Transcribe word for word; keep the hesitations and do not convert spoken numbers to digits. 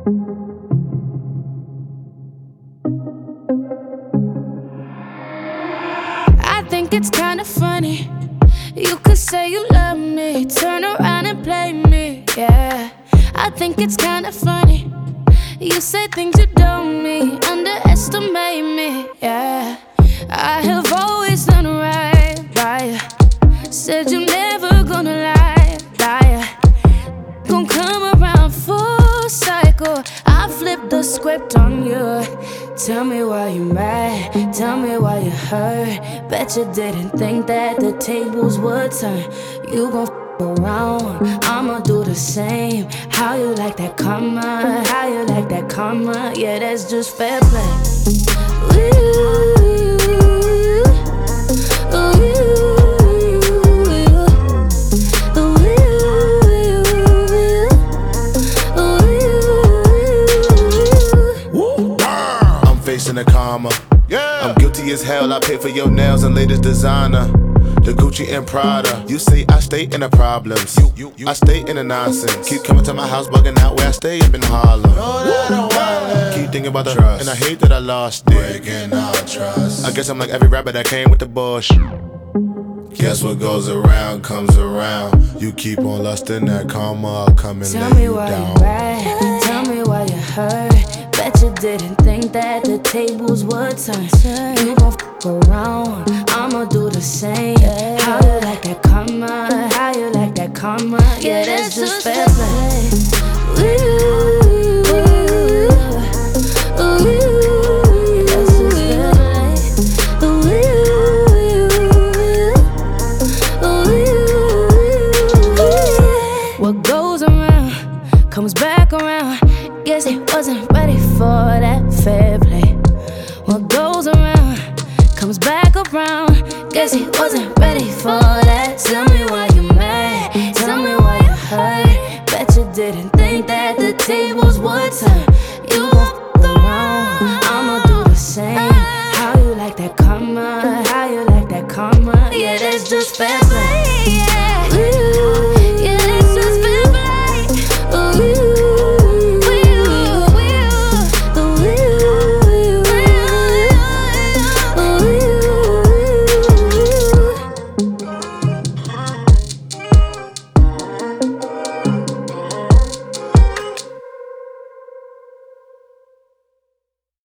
I think it's kinda funny. You could say you love me, turn around and play me, yeah. I think it's kinda funny. You say things you don't mean, underestimate me, yeah. I have always done right by you. Said you're never gonna lie, liar. Gon' come around full cycle. I flipped the script on you. Tell me why you mad, tell me why you hurt. Bet you didn't think that the tables would turn. You gon' f around, I'ma do the same. How you like that karma, how you like that karma. Yeah, that's just fair play. Ooh. In the karma. Yeah. I'm guilty as hell. I pay for your nails and latest designer. The Gucci and Prada. You say I stay in the problems. You, you, you. I stay in the nonsense. Keep coming to my house, bugging out where I stay up in Harlem. No, that don't want Keep thinking about the trust, and I hate that I lost it. Breaking all trust. I guess I'm like every rapper that came with the bush. Guess what goes around comes around. You keep on lusting that karma, I'll come and Tell lay me you why down. you mad, tell me why you hurt. Bet you didn't think that the tables would turn. You gon' f around, I'ma do the same. How you like that karma, how you like that karma. Yeah, that's just fair play. Ooh. What goes around comes back around. Guess he wasn't ready for that fair play. What goes around comes back around. Guess he wasn't ready for that. Tell me why you mad, tell me why you hurt. Bet you didn't think that the tables would turn. You gon' f around, I'ma do the same. How you like that karma, how you like that karma. Yeah, that's just fair play.